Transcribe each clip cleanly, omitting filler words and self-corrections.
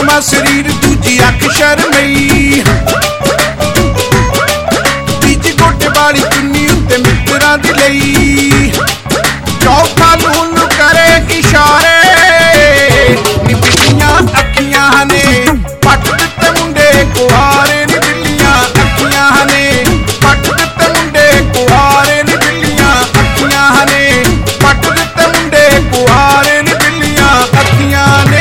ਨਰਮਾ ਸਰੀਰ ਦੂਜੀ ਅੱਖ ਸ਼ਰਮਈ ਤੀਜੀ ਗੋਡੇ ਵਾਲੀ ਚੁੰਨੀ ਉੱਤੇ ਮਿੱਤਰਾਂ ਦੀ ਲਈ ਚੌਥਾ ਨੂੰ ਕਰੇ ਇਸ਼ਾਰੇ ਨੀ ਬਿੱਲੀਆਂ ਅੱਖੀਆਂ ਨੇ ਪੱਟ ਦਿੱਤੇ ਮੁੰਡੇ ਕੁਆਰੇ ਨੀ ਬਿੱਲੀਆਂ ਅੱਖੀਆਂ ਨੇ ਪੱਟ ਦਿੱਤੇ ਮੁੰਡੇ ਕੁਆਰੇ ਨੀ ਬਿੱਲੀਆਂ ਅੱਖੀਆਂ ਨੇ ਪੱਟ ਦਿੱਤੇ ਮੁੰਡੇ ਕੁਆਰੇ ਨੀ ਬਿੱਲੀਆਂ ਅੱਖੀਆਂ ਨੇ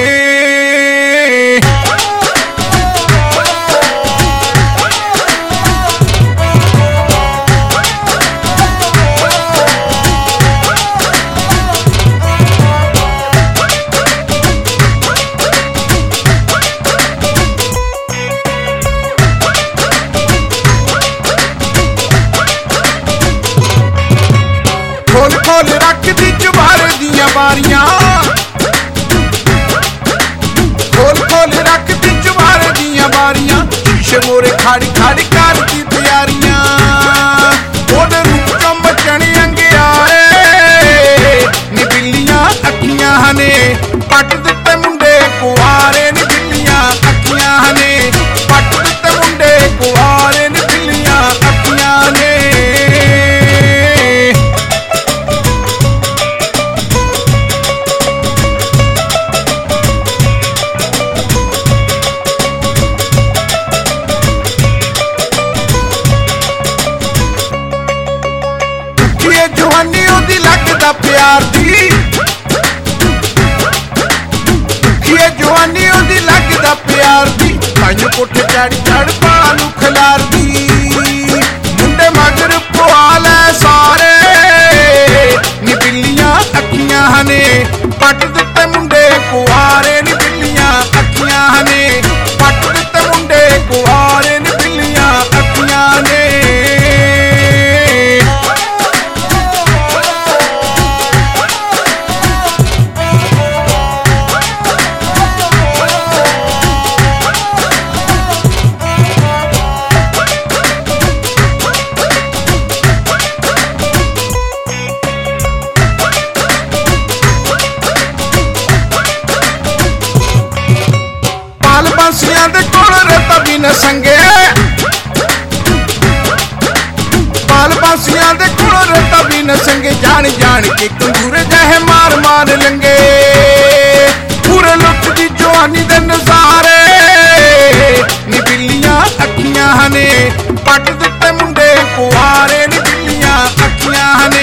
खोल खोल रख दी चुबारे दियां बारियां खोल खोल रख दी चुबारे दियां बारियां शीशे मोरे खाड़ी खाड़ी कर दी प्यारियां ओदे रूप चमचण अंगियारे नी बिल्लियां अखियां ने पट दिते मुंडे कुआरे नी बिल्लियां अखियां ने पट दिते मुंडे कुआरे नी बिल्लियां अखियां ने जवानी ओदी लगदा प्यार दी ये जवानी ओदी लगदा प्यार दी पाइयो कोठे चढ़ चढ़ पालू खिलार दी मुंडे मगर पुआल सारे नी बिल्लियां अखियां ने पट दिते मुंडे कुआरे नी बिल्लियां अखियां ने पट दिते मुंडे कुआरे नी बिल्लियां अखियां ने बांसियां दे कोल रता भी न संगे बाल बांसियां दे कोल रता भी न संगे जान जान के कंगूरे जहे मार मार लंगे पूरे लुट दी जवानी दे नजारे नी बिल्लियां अखियां ने पट दिते मुंडे कुआरे नी बिल्लियां अखियां